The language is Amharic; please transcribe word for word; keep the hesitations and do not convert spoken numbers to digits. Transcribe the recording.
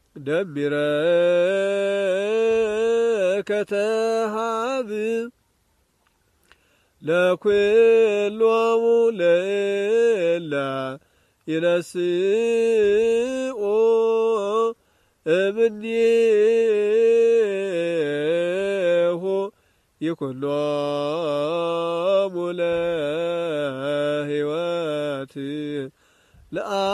دبرك تهاب لكل ومولى ينسئ ابنيه يكون مولا هواتي لا